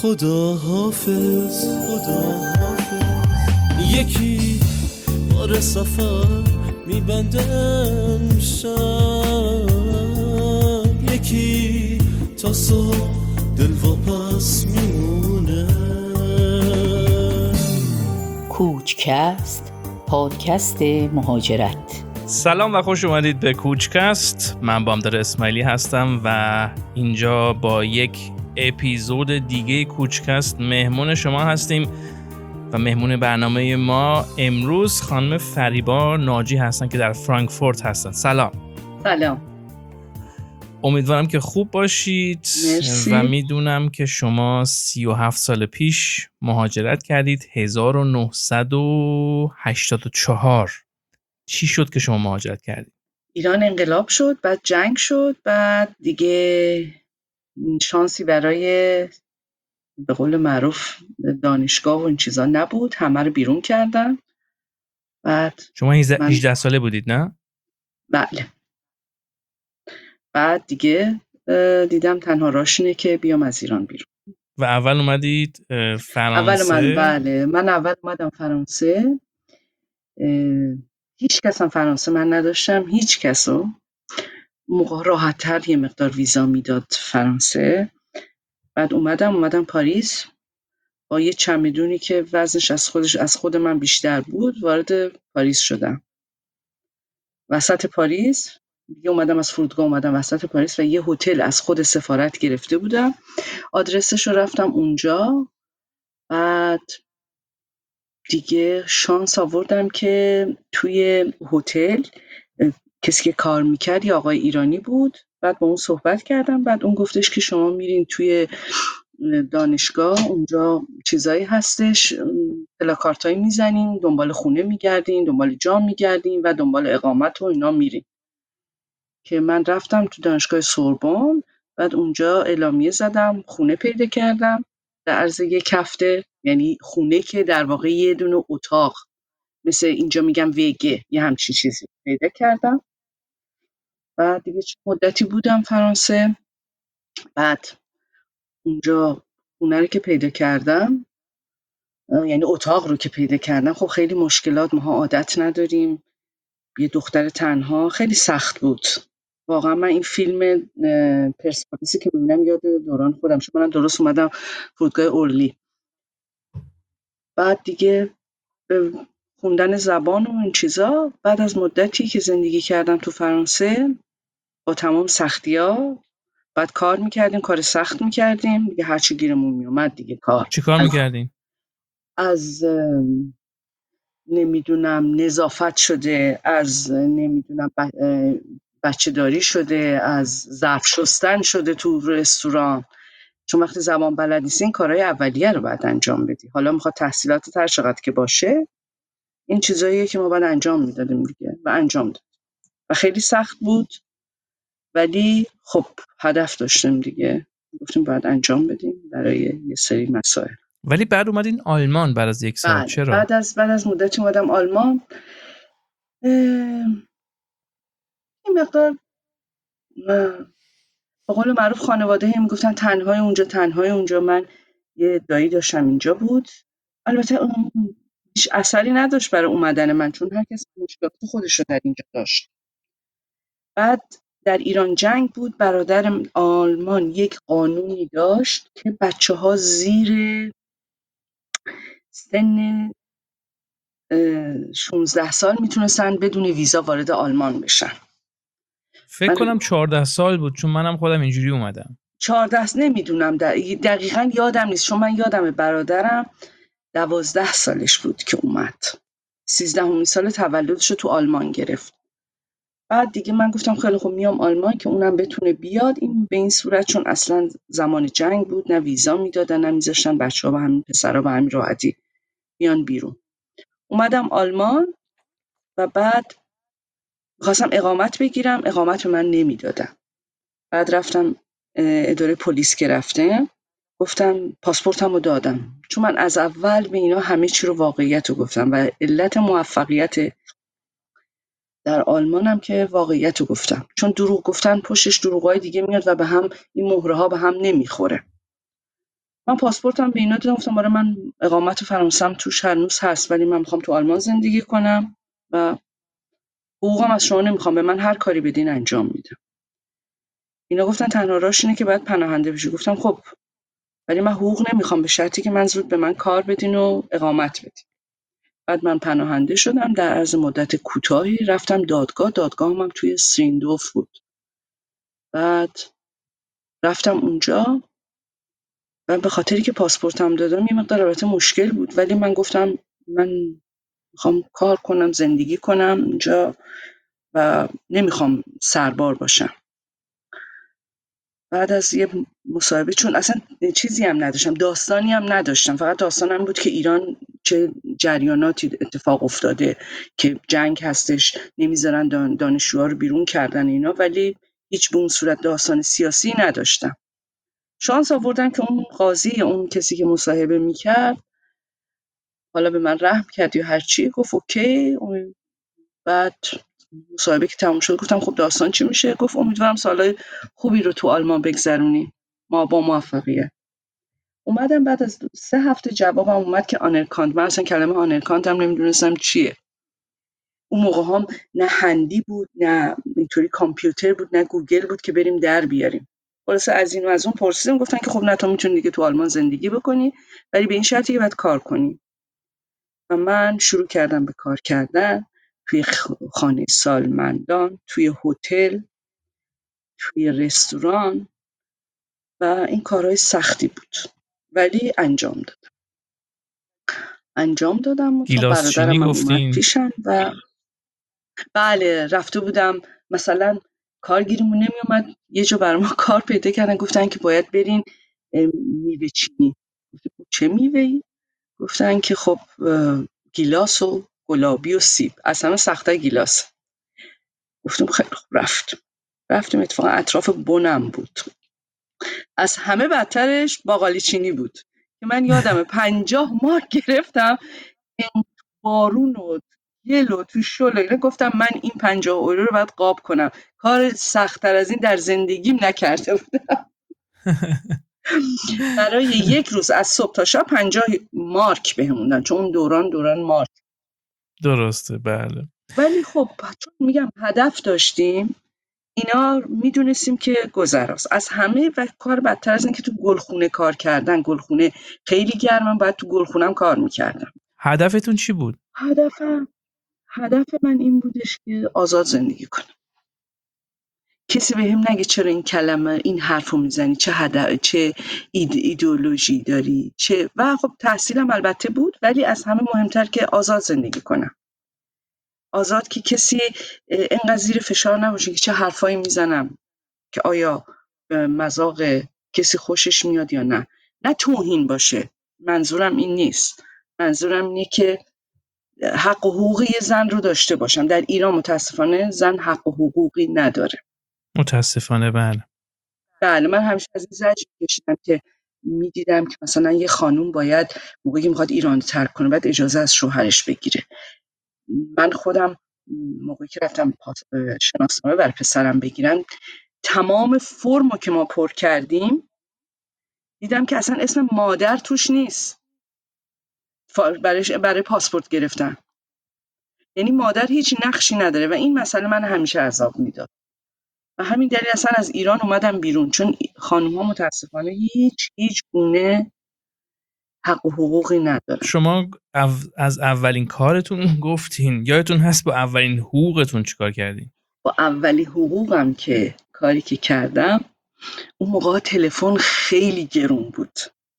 خدا حافظ، خدا حافظ. یکی بار سفر میبندم شب، یکی تا صبح دل واپس میمونه. کوچکست، پادکست مهاجرت. سلام و خوش اومدید به کوچکست. من بامداد اسماعیلی هستم و اینجا با یک اپیزود دیگه کوچکست مهمون شما هستیم و مهمون برنامه ما امروز خانم فریبا ناجی هستن که در فرانکفورت هستن. سلام. سلام. امیدوارم که خوب باشید. مرسی. و میدونم که شما 37 سال پیش مهاجرت کردید، 1984. چی شد که شما مهاجرت کردید؟ ایران انقلاب شد، بعد جنگ شد، بعد دیگه شانسی برای به قول معروف دانشگاه و این چیزا نبود، همه رو بیرون کردن. بعد شما 18 ساله بودید نه؟ بله. بعد دیگه دیدم تنها راهش اینه که بیام از ایران بیرون. و اول اومدید فرانسه؟ من اول اومدم فرانسه. هیچ کس هم فرانسه من نداشتم، هیچ کسو. موقع راحت تر یه مقدار ویزا میداد فرانسه. بعد اومدم پاریس با یه چمدونی که وزنش از خود من بیشتر بود، وارد پاریس شدم. وسط پاریس دیگه اومدم، از فرودگاه اومدم وسط پاریس و یه هتل از خود سفارت گرفته بودم، آدرسش رو رفتم اونجا. بعد دیگه شانس آوردم که توی هتل کسی که کار میکرد یه آقای ایرانی بود. بعد با اون صحبت کردم، بعد اون گفتش که شما میرین توی دانشگاه، اونجا چیزایی هستش، پلاکارتایی میزنین، دنبال خونه میگردین، دنبال جا میگردین و دنبال اقامت و اینا میرین. که من رفتم تو دانشگاه سوربن، بعد اونجا اعلامیه زدم، خونه پیدا کردم در عرض یک هفته. یعنی خونه که در واقع یه دونه اتاق، مثل اینجا میگم ویگه، یه همچین چیزی پیدا کردم. بعد دیگه چه مدتی بودم فرانسه. بعد اونجا خونه رو که پیدا کردم، یعنی اتاق رو که پیدا کردم، خب خیلی مشکلات، ماها عادت نداریم، یه دختر تنها، خیلی سخت بود. واقعا من این فیلم پرسپولیسی که میبینم یاد دوران خودم شد. منم درست اومدم فرودگاه اورلی. بعد دیگه خوندن زبان و این چیزا، بعد از مدتی که زندگی کردم تو فرانسه با تمام سختی‌ها، بعد کار میکردیم، کار سخت میکردیم دیگه، هرچی گیرمون میومد دیگه کار. چی کار میکردین؟ از نمیدونم نظافت شده، از نمیدونم بچه داری شده، از ظرف شستن شده تو رستوران. چون وقتی زبان بلد نیستی این کارهای اولیه رو باید انجام بدی، حالا میخواد تحصیلات هر چقدر که باشه، این چیزاییه که ما باید انجام میدادیم دیگه و انجام داد و خیلی سخت بود، ولی خب هدف داشتیم دیگه، گفتیم باید انجام بدیم برای یه سری مسائل. ولی بعد اومدین آلمان بعد از یک سال. چرا؟ بعد از مدتی اومدم آلمان. این مقدار به قول معروف خانواده هم میگفتن تنهای اونجا. من یه دایی داشتم اینجا بود، البته اون هیچ اثری نداشت برای اومدن من، چون هر کس مشکلات خودش رو در اینجا داشت. بعد در ایران جنگ بود، برادر آلمان یک قانونی داشت که بچه‌ها زیر سن 16 سال میتونستن بدون ویزا وارد آلمان بشن. فکر کنم 14 سال بود، چون منم خودم اینجوری اومدم. 14 نمیدونم دقیقاً یادم نیست، چون من یادم برادرم 12 سالش بود که اومد، 13 سال تولدش رو تو آلمان گرفت. بعد دیگه من گفتم خیلی خوب میام آلمان که اونم بتونه بیاد. این به این صورت، چون اصلا زمان جنگ بود، نه ویزا میدادن نه میذاشتن بچه‌ها و همین پسرا به همین راحتی بیان بیرون. اومدم آلمان و بعد خواستم اقامت بگیرم، اقامت به من نمیدادن. بعد رفتم اداره پلیس که رفتم، گفتم پاسپورتمو دادم، چون من از اول به اینا همه چی رو واقعیت رو گفتم و علت موفقیت در آلمانم که واقعیت رو گفتم، چون دروغ گفتن پشتش دروغای دیگه میاد و به هم این مهره ها به هم نمیخوره. من پاسپورتم به اینا دادم، گفتم برای من اقامت فرانسهم توش هنوز هست، ولی من میخوام تو آلمان زندگی کنم و حقوقم از شما نمیخوام، به من هر کاری بدین انجام میدم. اینا گفتن تنها راهش اینه که باید پناهنده بشی. گفتم خب ولی من حقوق نمیخوام، به شرطی که من زود به من کار بدین و اقامت بدین. بعد من پناهنده شدم، در عرض مدت کوتاهی رفتم دادگاهم هم توی سریندوف بود. بعد رفتم اونجا و به خاطری که پاسپورتم دادم یه مقدار البته مشکل بود، ولی من گفتم من میخوام کار کنم، زندگی کنم اونجا و نمیخوام سربار باشم. بعد از یه مصاحبه، چون اصلا چیزی هم نداشتم، داستانی هم نداشتم، فقط داستانم بود که ایران چه جریاناتی اتفاق افتاده، که جنگ هستش، نمیذارن دانشجوها رو بیرون کردن اینا، ولی هیچ به اون صورت داستان سیاسی نداشتم. شانس آوردم که اون قاضی، اون کسی که مصاحبه میکرد، حالا به من رحم کرد یا هر چی، گفت اوکی. بعد مصاحبه که تموم شد گفتم خب داستان چی میشه؟ گفت امیدوارم سالهای خوبی رو تو آلمان بگذرونی، ما با موفقیت. اومدم بعد از 3 هفته جوابم اومد که آنرکاند. من اصلا کلمه آنرکاند هم نمیدونستم چیه. اون موقع هم نه هندی بود، نه اینطوری کامپیوتر بود، نه گوگل بود که بریم در بیاریم. خلاصه از این و از اون پرسیدم، گفتن که خب نه تو میتونی دیگه تو آلمان زندگی بکنی، ولی به این شرطی که باید کار کنی. و من شروع کردم به کار کردن توی خانه سالمندان، توی هتل، توی رستوران و این کارهای سختی بود، ولی انجام دادم و تا گیلاس چینی برادرم هم اومد گفتین؟ پیشم و بله رفته بودم. مثلا کارگیریمون نمی اومد، یه جا برای ما کار پیدا کردن، گفتن که باید برین میوه چینی. گفتم چه میوه‌ای؟ گفتن که خب گیلاس و گلابی و سیب، از همه سخت‌تر گیلاس. گفتم خیلی خوب. رفتیم اتفاقا اطراف بنم بود. از همه بدترش باقالی چینی بود که من یادمه 50 مارک گرفتم. این بارون و گل و تو شل اینا، گفتم من این 50 یورو رو باید قاب کنم. کار سخت‌تر از این در زندگیم نکرده بودم. برای یک روز از صبح تا شب 50 مارک بهمون دادن، چون اون دوران مارک. درسته بله. ولی خب چون میگم هدف داشتیم، اینا میدونستیم که گذراست. از همه و کار بدتر از این که تو گلخونه کار کردن، گلخونه خیلی گرمم، باید تو گلخونم کار میکردم. هدفتون چی بود؟ هدف من این بودش که آزاد زندگی کنم. کسی بهم نگه چرا این کلمه، این حرفو میزنی، چه هدف، چه ایدئولوژی داری، چه. و خب تحصیلم البته بود، ولی از همه مهمتر که آزاد زندگی کنم. آزاد که کسی اینقدر زیر فشار نباشه که چه حرفایی میزنم، که آیا مذاق کسی خوشش میاد یا نه. نه توهین باشه، منظورم این نیست. منظورم اینه که حق و حقوق یه زن رو داشته باشم. در ایران متاسفانه زن حق و حقوقی نداره. متاسفانه بله. بله، من همیشه از این زجر می‌کشیدم که میدیدم که مثلا یه خانوم باید موقعی که میخواد ایران ترک کنه باید اجازه از شوهرش بگیره. من خودم موقعی که رفتم شناسنامه برای پسرم بگیرن، تمام فرمو که ما پر کردیم دیدم که اصلا اسم مادر توش نیست برای پاسپورت گرفتن. یعنی مادر هیچ نقشی نداره و این مسئله من همیشه عذاب میداد و همین دلیل اصلا از ایران اومدم بیرون، چون خانوما متاسفانه هیچ گونه حق و حقوقی ندارن. شما از اولین کارتون گفتین، یادتون هست با اولین حقوقتون چیکار کردین؟ با اولی حقوقم که کاری که کردم، اون موقع تلفن خیلی گرون بود.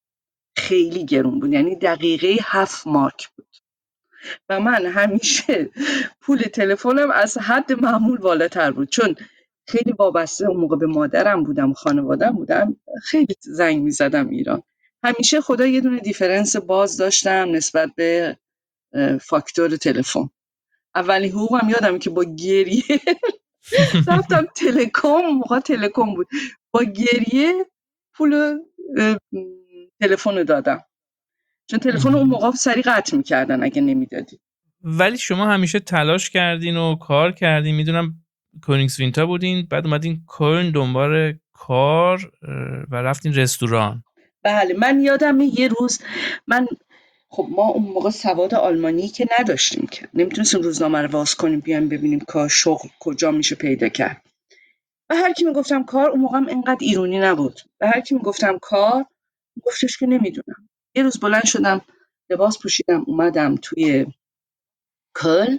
یعنی دقیقه 7 مارک بود و من همیشه پول تلفنم از حد معمول بالاتر بود، چون خیلی وابسته اون موقع به مادرم بودم و خانواده‌ام بودم. خیلی زنگ می‌زدم ایران. همیشه خدا یه دونه دیفرنس باز داشتم نسبت به فاکتور تلفن. اولین حقوقم یادمه که با گریه رفتم موقع تلکم بود، با گریه پول تلفن رو دادم، چون تلفن اون موقع سریع قطع می‌کردن اگه نمیدادی. ولی شما همیشه تلاش کردین و کار کردین. میدونم کونیگسوینتا بودین، بعد اومدین کلن دنبال کار و رفتین رستوران. بله من یادم یه روز خب ما اون موقع سواد آلمانی که نداشتیم که نمیتونستیم روزنامه رو واز کنیم بیایم ببینیم کار شغل کجا میشه پیدا کرد. و هر کی میگفتم کار، اون موقع هم اینقدر ایرونی نبود، و هر کی میگفتم کار گفتش که نمیدونم. یه روز بلند شدم لباس پوشیدم اومدم توی کل.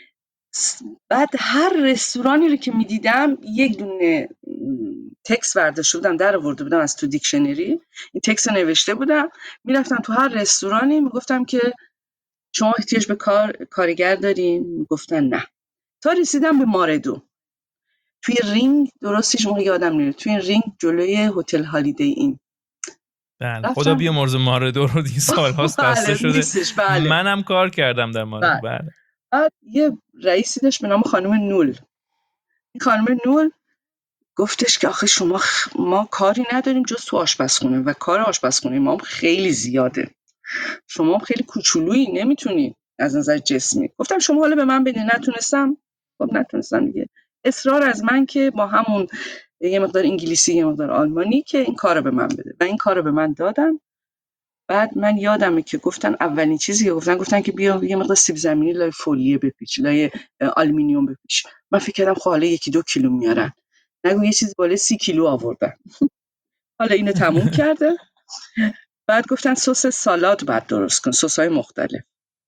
بعد هر رستورانی رو که میدیدم یک دونه تکست برداشته بودم در آورده بودم از تو دیکشنری، این تکست رو نوشته بودم، میرفتم تو هر رستورانی میگفتم که شما احتیاج به کارگر دارین؟ میگفتن نه. تا رسیدم به ماردو توی رینگ، درستش موقع یادم نمیاد، توی رینگ جلوی هتل هالیدی این. بله خدا رفتم بیامرزه ماردو رو این سال هاست بسته بله شده. نیستش. بله منم کار کردم در ماردو. بله. بله. بعد یه رئیسی داشت به نام خانم نول. این خانم نول گفتش که آخه ما کاری نداریم جز تو آشپزخونه و کار آشپزخونه ما هم خیلی زیاده، شما هم خیلی کوچولویی نمیتونی از نظر جسمی. گفتم شما حالا به من بدین. نتونستم. خب نتونستم دیگه. اصرار از من که با همون یه مقدار انگلیسی یه مقدار آلمانی که این کارو به من بده و این کارو به من دادن. بعد من یادمه که گفتن اولین چیزی که گفتن که بیا یه مقدار سیب زمینی لای فولیه بپیچ، لای آلومینیوم بپیچ. من فکر کردم خب حالا 1-2 کیلو میارن، نگو یه چیز بالای 30 کیلو آوردن. حالا اینو تموم کرده. بعد گفتن سس سالاد بعد درست کن، سس‌های مختلف.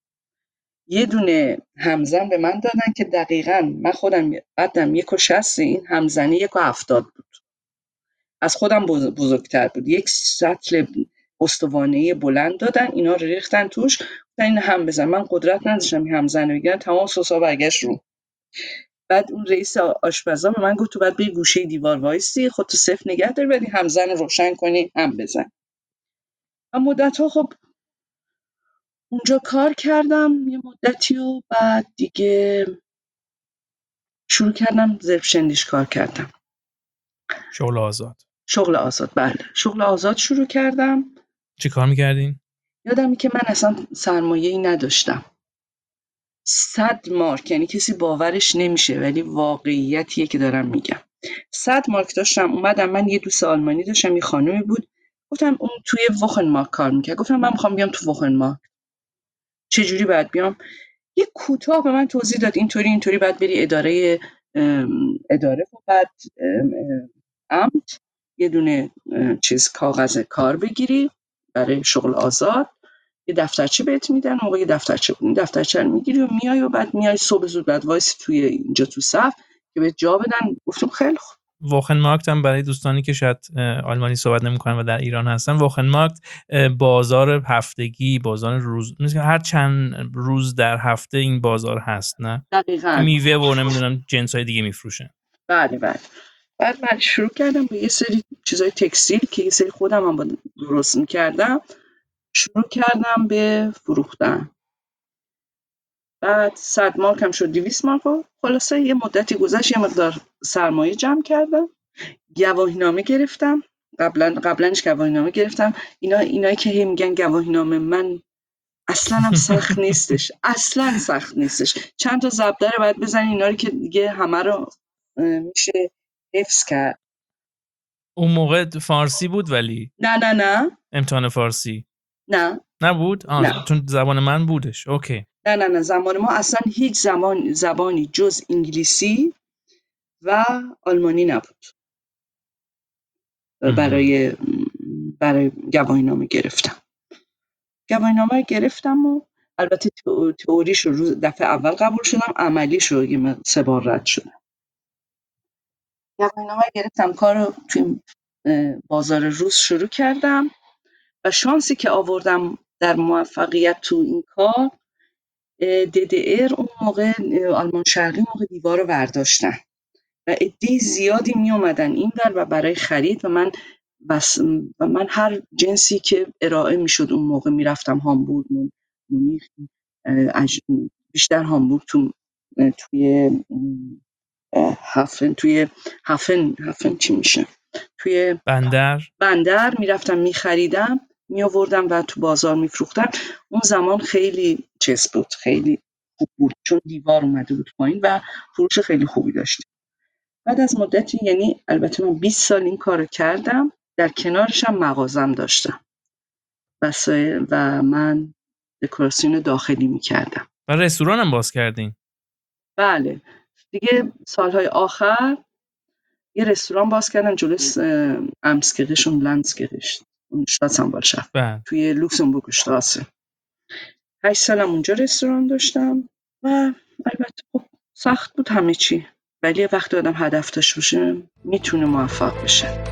یه دونه همزن به من دادن که دقیقاً من خودم قدم 1.60، این همزنی 1.70 بود. از خودم بزرگتر بود. یک سطل استوانه‌ای بلند دادن، اینا رو ریختن توش، گفتن این هم بزن. من قدرت نداشتم این همزن رو بگیرم، تمام سس‌ها برگشت رو. بعد اون رئیس آشپزا به من گفت تو بعد به گوشه دیوار وایسی، خودتو صفر نگه داری، بعد همزن رو روشن کنی هم بزن. و مدت‌ها خب اونجا کار کردم یه مدتی و بعد دیگه شروع کردم ضربشندیش کار کردم. شغل آزاد. شغل آزاد. بله شغل آزاد شروع کردم. چی کار میکردین؟ یادمی که من اصلا سرمایه‌ای نداشتم. 100 مارک، یعنی کسی باورش نمیشه ولی واقعیتیه که دارم میگم. 100 مارک داشتم. اومدم من یه دوست آلمانی داشتم، یه خانومی بود، گفتم اون توی ووخن مارک کار میکرد. گفتم من میخوام بیام تو ووخن مارک. چه جوری باید بیام؟ یه کوتاه به من توضیح داد اینطوری باید بری اداره و بعد امت یه دونه کاغذ کار بگیری برای شغل آزاد، یه دفترچه بهت میدن. موقع یه دفترچه بود، دفترچه رو میگیری و میای صبح زود بعد وایس توی اینجا تو صف که بهت جا بدن. گفتم خیلی خوب. ووخنمارکت هم برای دوستانی که شاید آلمانی صحبت نمی‌کنن و در ایران هستن، ووخنمارکت بازار هفتگی، بازار روز، هر چند روز در هفته این بازار هست، نه؟ دقیقاً. میوه و نمیدونم جنس‌های دیگه میفروشن. بله. بعد من شروع کردم به یه سری چیزای تکستیل که یه سری خودم هم درست می‌کردم، شروع کردم به فروختن. بعد 100 مارک هم شد 200 مارک. خلاصه یه مدتی گذشت، یه مقدار سرمایه جمع کردم، گواهینامه گرفتم. قبلنش گواهینامه گرفتم. اینایی که هی میگن گواهینامه، من اصلا هم سخت نیستش، اصلا سخت نیستش. چند تا ضربدر باید بزنی اینا رو که دیگه همه رو میشه حفظ کرد. اون موقع فارسی بود ولی نه امتحان فارسی نبود؟ نه. چون زبان من بودش. اوکی. نه زمان ما اصلا هیچ زبانی جز انگلیسی و آلمانی نبود برای گواهینامه گرفتم. گواهینامه گرفتم و البته تئوریش رو دفعه اول قبول شدم، عملیش رو 3 بار رد شدم. گواهینامه گرفتم، کار رو توی بازار روز شروع کردم و شانسی که آوردم در موفقیت تو این کار، DDR اون موقع آلمان شرقی موقع دیوار رو برداشتن و عده زیادی می اومدن این ور و برای خرید و من هر جنسی که ارائه می شد اون موقع می رفتم هامبورگ، مونیخ، بیشتر هامبورگ، توی هفن چی میشه، توی بندر می رفتم می خریدم می آوردم و تو بازار می فروختم. اون زمان خیلی چیز بود، خیلی خوب بود چون دیوار اومده بود پایین و فروش خیلی خوبی داشتیم. بعد از مدتی، یعنی البته من 20 سال این کارو کردم، در کنارش هم مغازم داشتم و من دکوراسیون داخلی میکردم. و رستوران هم باز کردین؟ بله دیگه سالهای آخر یه رستوران باز کردم جلوی امسگریش und Landsgericht اون شتاتسانوالدشافت بله. توی لوکسمبورگ شتراسه. 8 سالم اونجا رستوران داشتم و البته خب سخت بود همه چی، ولی وقتی آدم هدف داشته باشه میتونه موفق بشه.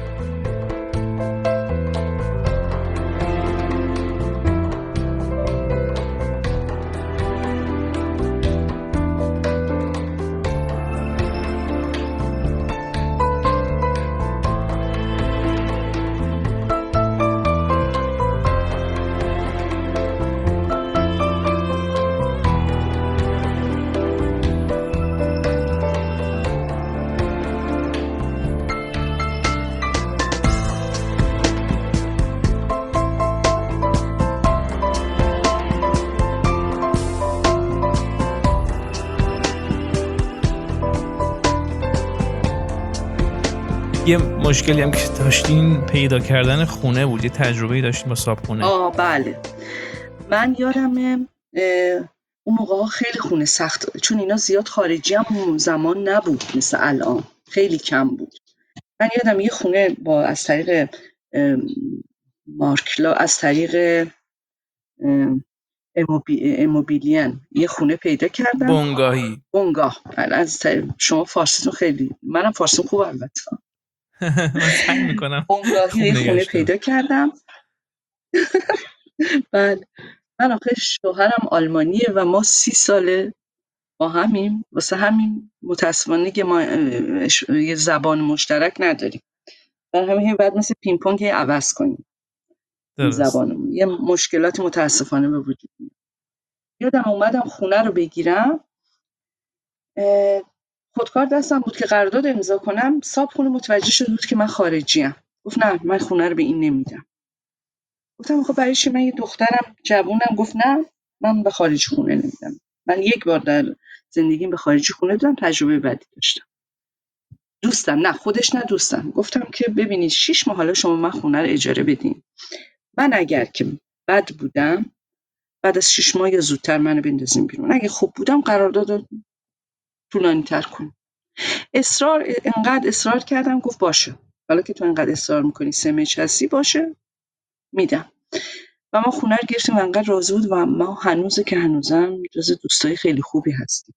یه مشکلی هم که داشتین پیدا کردن خونه بود، یه تجربه‌ای داشتین با صاحبخونه. بله من یادمه اون موقع خیلی خونه سخت، چون اینا زیاد خارجی هم اون زمان نبود مثل الان، خیلی کم بود. من یادم یه خونه از طریق مارکلا، از طریق اموبیلیان یه خونه پیدا کردم. بنگاه. از شما فارسیتون خیلی، منم فارسیم خوب البته. من سعی میکنم. بنگاهی یه خونه پیدا کردم. بله من آخه شوهرم آلمانیه و ما 30 ساله با همیم، واسه همین متاسفانه که ما یه زبان مشترک نداریم، برای همین بعد مثل پینگ پونگ عوض کنیم زبانمون، یه مشکلات متاسفانه به وجود میاد. یادم اومدم خونه رو بگیرم، خودکار دستم بود که قرارداد امضا کنم، صاحب خونه متوجه شده بود که من خارجیم. گفت نه من خونه رو به این نمیدم. گفتم خب برای چی؟ من یه دخترم جوونم. گفت نه من به خارج خونه نمیدم. من یک بار در زندگیم به خارجی خونه دادم، تجربه بدی داشتم. دوستم گفتم که ببینید 6 ماه حالا شما من خونه رو اجاره بدین، من اگر که بد بودم بعد از 6 ماه یا زودتر منو بندازین بیرون، اگه خوب بودم قرارداد طولانی تر کن. انقدر اصرار کردم. گفت باشه حالا که تو انقدر اصرار میکنی سمج هستی باشه میدم. و ما خونه رو گرفتیم و انقدر راضی بود و ما هنوزم جز دوستای خیلی خوبی هستیم.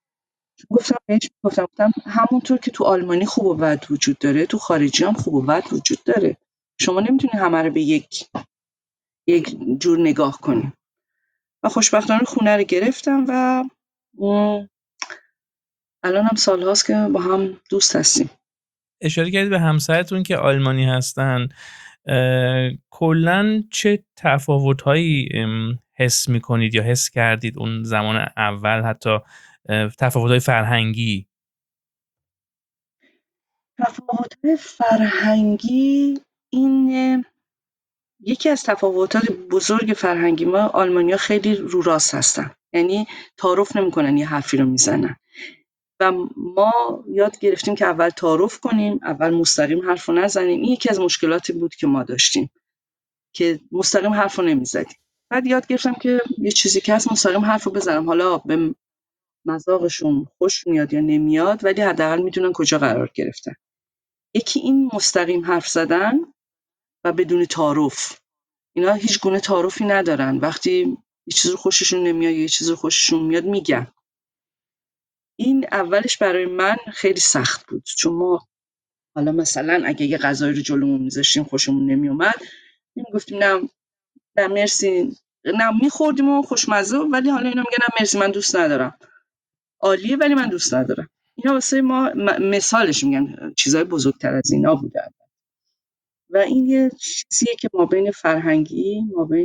گفتم همونطور که تو آلمانی خوب و بد وجود داره، تو خارجی هم خوب و بد وجود داره. شما نمیتونی همه رو به یک جور نگاه کنی. و خوشبختانه خونه رو گرفتم و الان هم سال هاست که با هم دوست هستیم. اشاره کردید به همسرتون که آلمانی هستن، کلن چه تفاوت‌هایی حس می‌کنید یا حس کردید اون زمان اول، حتی تفاوت‌های فرهنگی؟ تفاوت‌های فرهنگی این یکی از تفاوتات بزرگ فرهنگی ما، آلمانی‌ها خیلی رو راست هستن، یعنی تعارف نمی‌کنن یه حرفی رو میزنن و ما یاد گرفتیم که اول تعارف کنیم، اول مستقیم حرف رو نزنیم. این یکی از مشکلاتی بود که ما داشتیم که مستقیم حرف رو نمیزدیم. بعد یاد گرفتم که یه چیزی که هست مستقیم حرف رو بزنم، حالا به مذاقشون خوش میاد یا نمیاد ولی حداقل میدونن کجا قرار گرفتن. یکی این مستقیم حرف زدن و بدون تعارف. اینا هیچ گونه تعارفی ندارن، وقتی یه چیز رو خوششون نمیاد یا یه چیز رو خوششون میاد میگن. این اولش برای من خیلی سخت بود، چون ما حالا مثلا اگه یه غذایی رو جلومون میذاشتیم خوشمون نمیومد میگفتیم نه مرسی، نه میخوردیم و خوشمزه، ولی حالا اینا میگن نه مرسی من دوست ندارم، عالیه ولی من دوست ندارم. اینا واسه ما مثالش میگن، چیزای بزرگتر از اینا بوده. و این یه چیزیه که ما بین فرهنگی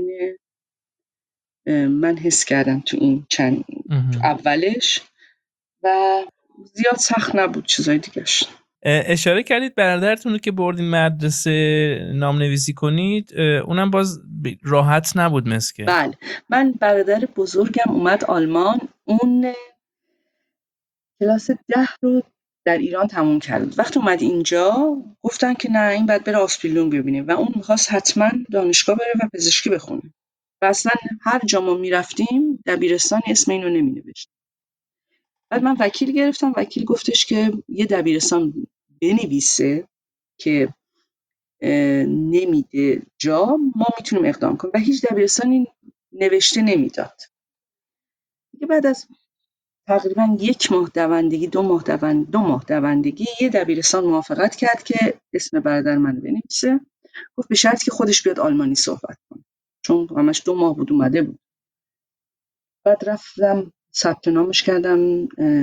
من حس کردم تو این چند اولش و زیاد سخت نبود چیزای دیگهش. اشاره کردید برادرتون رو که بردین مدرسه نامنویسی کنید، اونم باز راحت نبود مسکه. بله من برادر بزرگم اومد آلمان، اون کلاس 10 رو در ایران تموم کرد. وقتی اومد اینجا گفتن که نه، این باید بره آسپیلون ببینه و اون میخواست حتما دانشگاه بره و پزشکی بخونه و اصلا هر جا ما میرفتیم دبیرستان اسم اینو نمینوشت. بعد من وکیل گرفتم، وکیل گفتش که یه دبیرستان بنویسه که نمیده جا، ما میتونیم اقدام کنیم و هیچ دبیرستانی نوشته نمیداد. دیگه بعد از تقریبا 1 ماه دوندگی 2 ماه دوندگی یه دبیرستان موافقت کرد که اسم برادر من بنویسه. گفت به شرط که خودش بیاد آلمانی صحبت کنه، چون همش 2 ماه بود اومده بود. بعد رفتم ثبت نامش کردم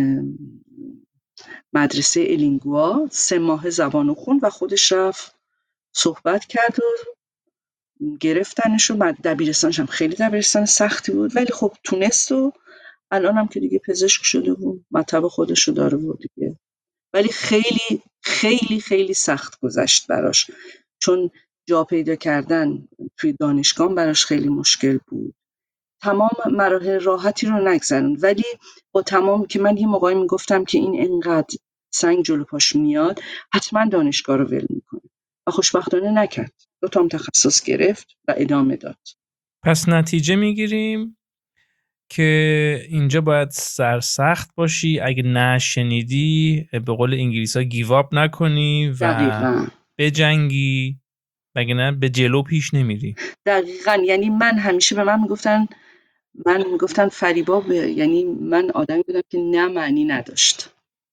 مدرسه الینگوا، 3 ماه زبانو خوند و خودش رفت صحبت کرد و گرفتنش. و دبیرستانش هم خیلی دبیرستان سختی بود ولی خب تونست و الان هم که دیگه پزشک شده و مطب خودشو داره و دیگه، ولی خیلی خیلی خیلی سخت گذشت براش، چون جا پیدا کردن توی دانشگاه براش خیلی مشکل بود. تمام مراحل راحتی رو نگذروند، ولی با تمام که من یه موقعی میگفتم که این انقدر سنگ جلو پاش میاد حتما دانشگاه رو ول میکنه و خوشبختانه نکرد. 2 تا تخصص گرفت و ادامه داد. پس نتیجه میگیریم که اینجا باید سرسخت باشی، اگه نشنیدی به قول انگلیس‌ها گیواب نکنی و دقیقاً بجنگی، وگرنه به جلو پیش نمیری. دقیقاً یعنی من همیشه به من میگفتن فریبا، یعنی من آدمی بودم که نه معنی نداشت.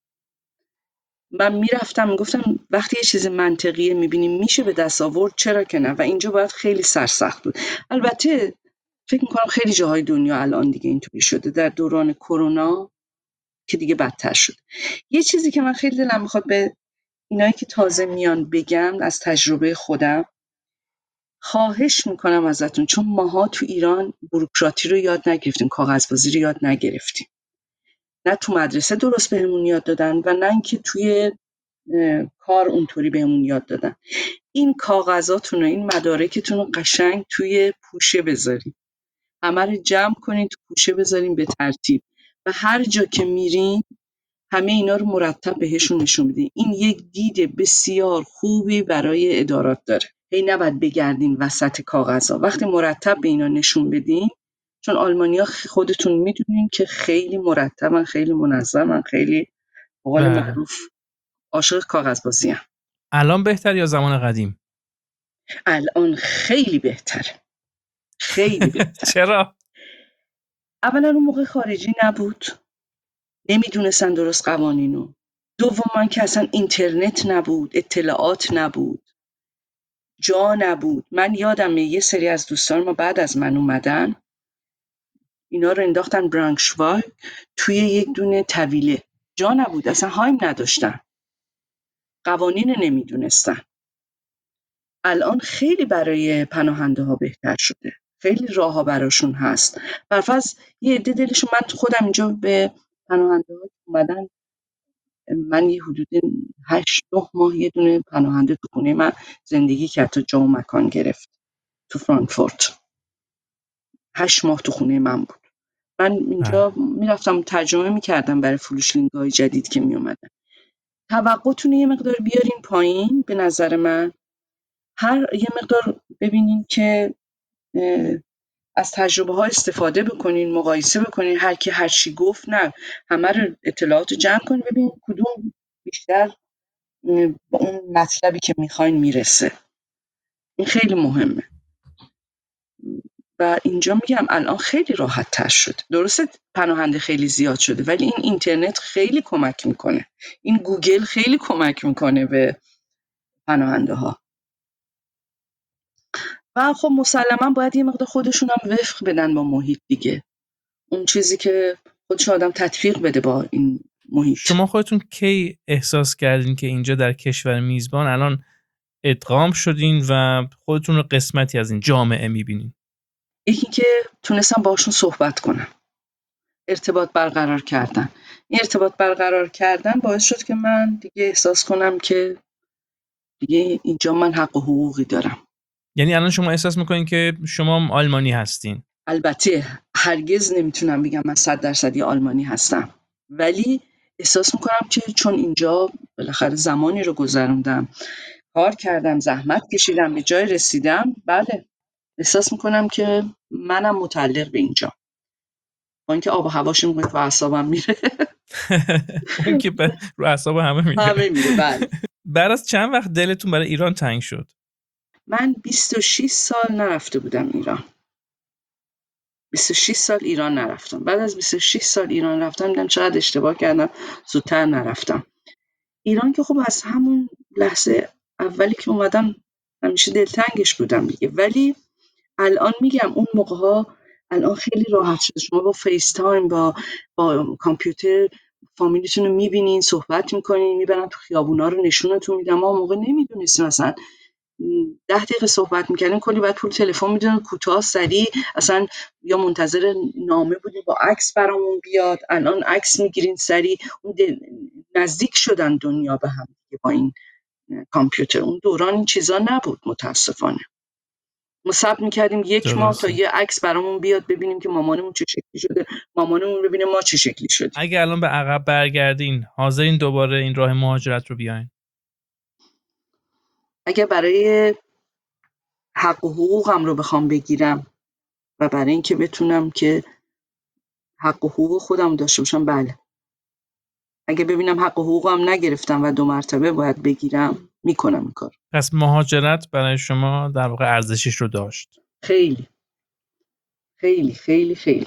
من میرفتم میگفتم وقتی یه چیز منطقیه میبینیم میشه به دست آورد چرا که نه، و اینجا باید خیلی سرسخت بود. البته فکر میکنم خیلی جاهای دنیا الان دیگه اینطوری شده، در دوران کرونا که دیگه بدتر شد. یه چیزی که من خیلی دلم میخواد به اینایی که تازه میان بگم از تجربه خودم، خواهش میکنم ازتون، چون ماها تو ایران بوروکراتی رو یاد نگرفتیم، کاغذبازی رو یاد نگرفتیم، نه تو مدرسه درست بهمون یاد دادن و نه اینکه توی کار اونطوری بهمون یاد دادن. این کاغذاتون و این مدارکتون رو قشنگ توی پوشه بذارین، همه رو جمع کنین تو پوشه بذارین به ترتیب و هر جا که میرین همه اینا رو مرتب بهشون نشون بدین. این یک دید بسیار خوبی برای ادارات داره. هی نباید بگردین وسط کاغذها، وقتی مرتب به اینا نشون بدین، چون آلمانیا خودتون میدونین که خیلی مرتبن، خیلی منظمن، خیلی به قول معروف عاشق کاغذبازی‌ان. الان بهتر یا زمان قدیم؟ الان خیلی بهتره، خیلی بهتر. چرا؟ اولا اون موقع خارجی نبود، نمیدونستن درست قوانینو. دوما که اصلا اینترنت نبود، اطلاعات نبود، جا نبود. من یادمه یه سری از دوستان ما بعد از من اومدن، اینا رو انداختن برانکشوال توی یک دونه طویله، جا نبود، اصلا هایم نداشتن، قوانین نمیدونستن. الان خیلی برای پناهنده ها بهتر شده، خیلی راه ها براشون هست. برفرض یه عده دلشون، من خودم اینجا به پناهنده ها اومدن، من یه حدود 8-9 ماه یه دونه پناهنده تو خونه من زندگی کرد، تا جا و مکان گرفت تو فرانکفورت. 8 ماه تو خونه من بود. من اینجا میرفتم ترجمه میکردم برای فلوشلینگ‌های جدید که میومدن. توقعتون یه مقدار بیارین پایین، به نظر من یه مقدار ببینین که از تجربه ها استفاده بکنین، مقایسه بکنین، هر کی هر چی گفت نه، همه رو اطلاعات جمع کنین، ببینین کدوم بیشتر به اون مطلبی که میخواین میرسه. این خیلی مهمه. و اینجا میگم الان خیلی راحت تر شد. درسته پناهنده خیلی زیاد شده ولی این اینترنت خیلی کمک میکنه، این گوگل خیلی کمک میکنه به پناهنده ها. و خب مسلما باید یه مقدار خودشون هم وفق بدن با محیط دیگه، اون چیزی که خودش آدم تطبیق بده با این محیط. شما خودتون کی احساس کردین که اینجا در کشور میزبان الان ادغام شدین و خودتون رو قسمتی از این جامعه میبینین؟ یکی که تونستم باشون صحبت کنم، ارتباط برقرار کردن. این ارتباط برقرار کردن باعث شد که من دیگه احساس کنم که دیگه اینجا من حق و حقوقی دارم. یعنی الان شما احساس میکنین که شما آلمانی هستین؟ البته هرگز نمیتونم بگم من 100% آلمانی هستم، ولی احساس میکنم که چون اینجا بالاخره زمانی رو گذروندم، کار کردم، زحمت کشیدم، به جای رسیدم، بله احساس میکنم که منم متعلق به اینجا، با اینکه آب و هواش میگه تو اعصابم میره. اون که رو اعصاب همه میره. بله. بعد از چند وقت دلتون برای ایران تنگ شد؟ من 26 سال نرفته بودم ایران. 26 سال ایران نرفتم. بعد از 26 سال ایران رفتم دیدم چقدر اشتباه کردم، زودتر نرفتم. ایران که خب از همون لحظه اولی که اومدم همیشه دلتنگش بودم دیگه، ولی الان میگم اون موقع‌ها الان خیلی راحت شده. شما با فیس تایم با کامپیوتر فامیلیتون رو میبینین، صحبت میکنین، میبرن تو خیابونا رو نشونتون میدن. ما موقع نمیدونستیم، مثلا 10 دقیقه صحبت میکردیم کلی بعد پول تلفن میدونن کوتاه سریع، اصلا یا منتظر نامه بودیم با عکس برامون بیاد. الان عکس میگیرین سریع. اون نزدیک شدن دنیا به هم دیگه با این کامپیوتر. اون دوران این چیزا نبود متاسفانه. ما صبر میکردیم 1 ماه تا یه عکس برامون بیاد ببینیم که مامانمون چه شکلی شده، مامانمون ببینه ما چه شکلی شدیم. اگه الان به عقب برگردین، حاضرین دوباره این راه مهاجرت رو بیاین؟ اگه برای حق و حقوقم رو بخوام بگیرم و برای اینکه بتونم که حق و حقوق خودم داشته باشم، بله. اگه ببینم حق و حقوقم نگرفتم و 2 مرتبه باید بگیرم، میکنم این کار. پس مهاجرت برای شما در واقع ارزشش رو داشت؟ خیلی خیلی خیلی خیلی.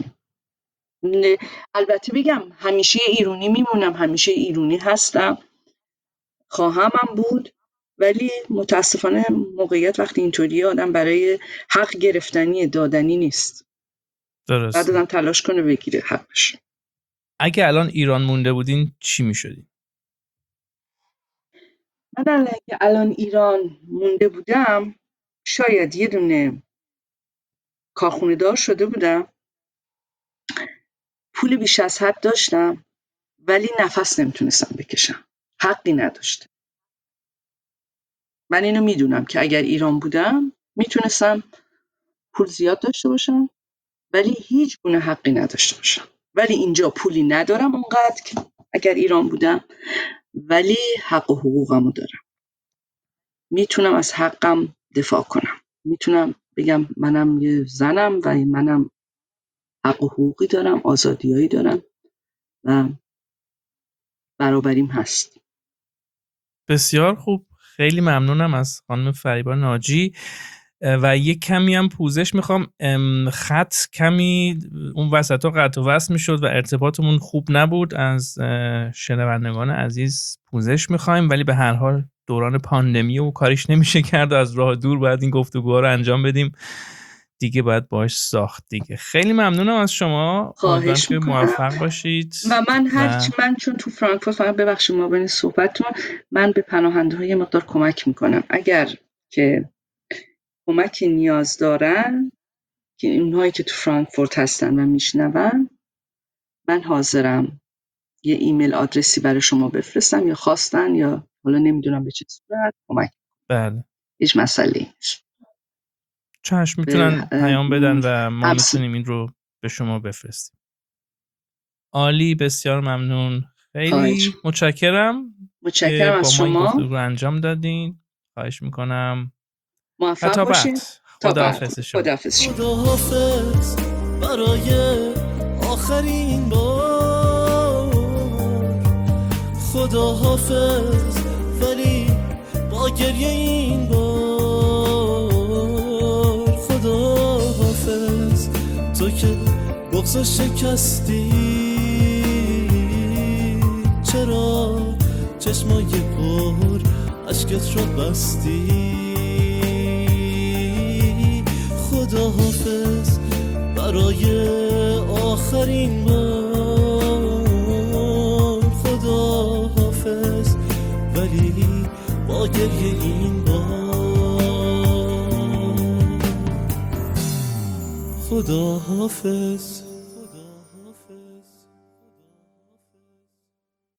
البته بگم همیشه ایرانی میمونم، همیشه ایرانی هستم، خواهمم بود، ولی متاسفانه موقعیت وقتی اینطوریه آدم برای حق گرفتنی دادنی نیست. درسته. بعد آدم تلاش کنه بگیره حقش. اگه الان ایران مونده بودین چی میشدین؟ من اگه الان ایران مونده بودم شاید یه دونه کارخونه دار شده بودم، پول بیش از حد داشتم ولی نفس نمیتونستم بکشم، حقی نداشتم. من اینو میدونم که اگر ایران بودم میتونستم پول زیاد داشته باشم ولی هیچ گونه حقی نداشته باشم. ولی اینجا پولی ندارم اونقدر که اگر ایران بودم، ولی حق و حقوقمو دارم. میتونم از حقم دفاع کنم، میتونم بگم منم یه زنم و منم حق و حقوقی دارم، آزادیایی دارم و برابریم هست. بسیار خوب، خیلی ممنونم از خانم فریبا ناجی. و یک کمی هم پوزش میخوام، خط کمی اون وسط ها قطع و وصل میشد و ارتباطمون خوب نبود. از شنوندگان عزیز پوزش میخوایم، ولی به هر حال دوران پاندمی و کاریش نمیشه کرد و از راه دور باید این گفتگوها رو انجام بدیم دیگه، باید باش ساخت دیگه. خیلی ممنونم از شما، امیدوارم که موفق باشید. و من چون تو فرانکفورت، فقط ببخشید ما بین صحبتتون، من به پناهنده ها یه مقدار کمک میکنم. اگر که کمک نیاز دارن، که اونهایی که تو فرانکفورت هستن و میشنون، من حاضرم یه ایمیل آدرسی برای شما بفرستم، یا خواستن یا حالا نمیدونم به چه صورت کمک. بله، هیچ مسئله نیست. چشم، میتونن پیام بدن و ما میتونیم این رو به شما بفرستیم. عالی، بسیار ممنون، خیلی متشکرم از شما. با ما این گفتگو رو انجام دادین. خواهش میکنم. موفق باشین. خداحافظ شما. خداحافظ برای آخرین بار. خداحافظ ولی با گریه این بار. خداحافظ تو که بغض شکستی، چرا چشمای پر عشقت رو بستی. خداحافظ برای آخرین بار. خداحافظ ولی با گریه این بار. خداحافظ.